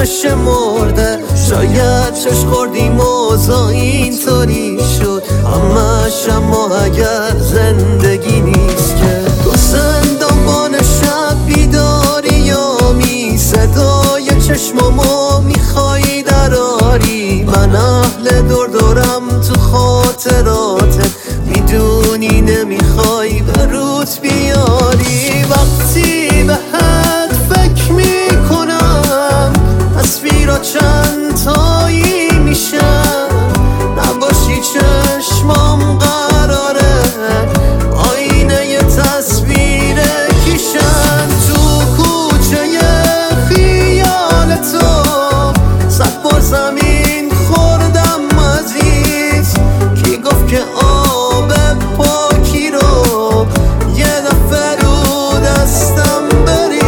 مثل مرده. شاید چشم خوردیم اوضاع اینطوری شد، همش اما اگر زندگی نیست که تو زندان شب بیداری یا می صدای چشمامو میخوای دراری. من اهل دورم تو خاطراتت، میدونی نمیخوای به روت بیاری. وقتی بهت فکر میکنم تصویرها چند تایی میشن، نباشی چشمام قراره آینه ی تصویر کیشن. تو کوچه خیال تو 100 بار زمین خوردم عزیز. کی گفت که آب پاکی رو یه دفعه رو دستم بریز؟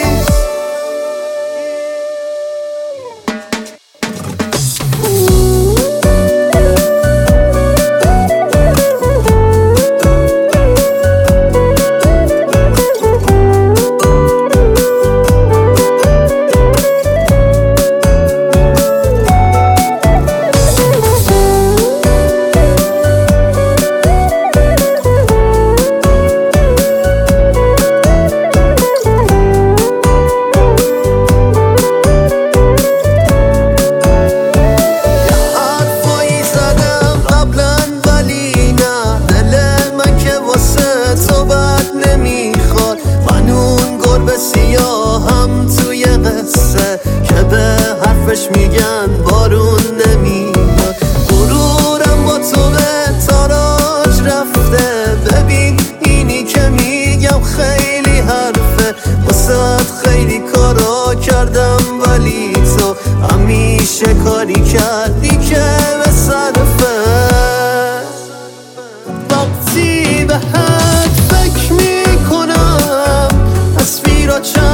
سیاهم توی قصه که به حرفش میگن بارون نمیاد. غرورم با تو به تاراج رفته، ببین اینی که میگم خیلی حرفه. واسه خیلی کارا کردم ولی تو همیشه کاری کردی که به صرفه. وقتی بهت فکر میکنم تصویرها